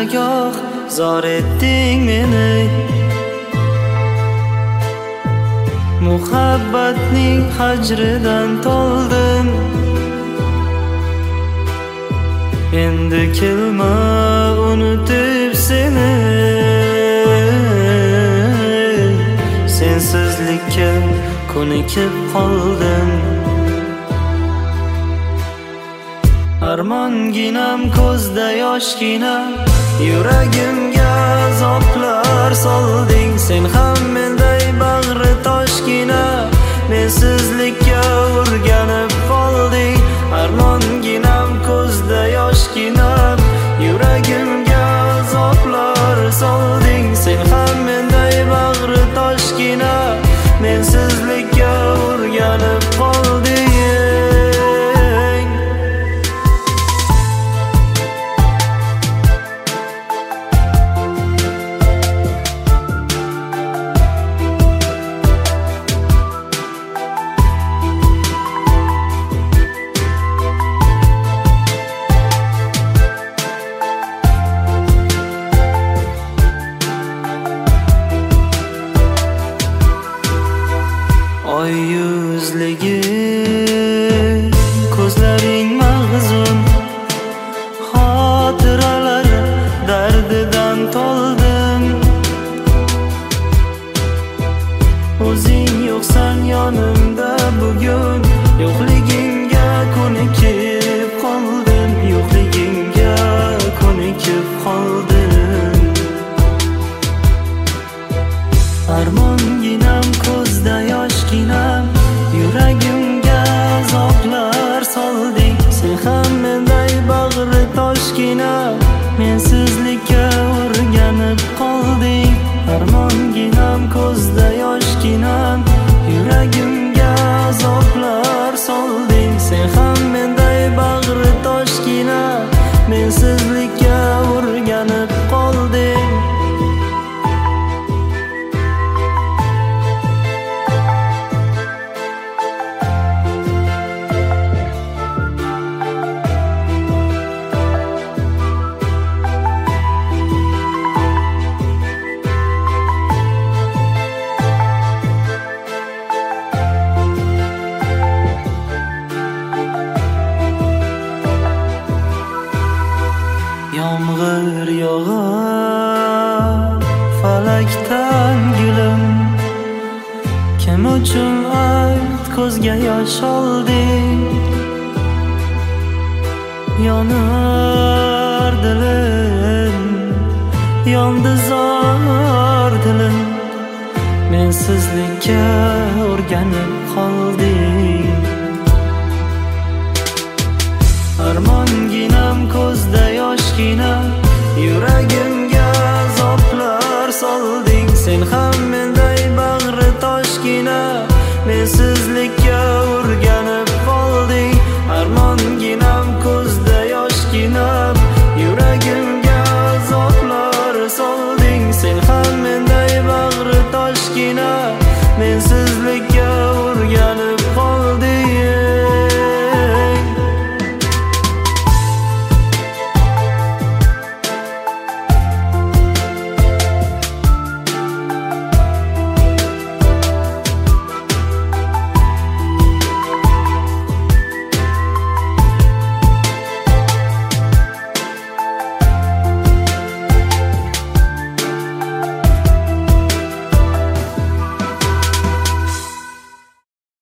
goh zor etding meni. Muhabbatning hajridan to'ldim. Endi kelma unutib seni. Sensizlikka ko'nikib qoldim. Armonginam ko'zda yoshgina, yuragimga azoblar solding. Sen ham menday bag'ri toshgina, mensizlikka o'rganib qolding. Armonginam ko'zda yoshgina, yuragimga azoblar solding. Sen ham menday bag'ri toshgina, mensizlikka o'rganib qolding. Oy yuzligi, ko'zlaring mahzun, xotiralar dardidan to'ldim. O'zing yo'qsan yonimda bugun, yo'qligingga ko'nikib qoldim. Yo'qligingga ko'nikib qoldim. Armonginam ko'zda yoshginam, yuragimga azoblar solding. Sen ham menday bag'ri toshgina, mensizlikka o'rganib qolding. Armonginam ko'zda yoshginam, yuragimga azoblar solding. Sen ham menday bag'ri toshgina, mensizlikka o'rganib qolding. Yomg'ir yog'ar falakdan gulim, kim uchun ayt ko'zga yosh olding. Yonar dilim, yondi zor dilim, mensizlikka o'rganib qolding. Armonginam ko'zda yoshgina, yuragimga azoblar solding. Sen ham menday bag'ri toshgina, mensizlikka o'rganib qolding. Armonginam ko'zda yoshgina, yuragimga azoblar solding. Sen ham menday bag'ri toshgina, mensiz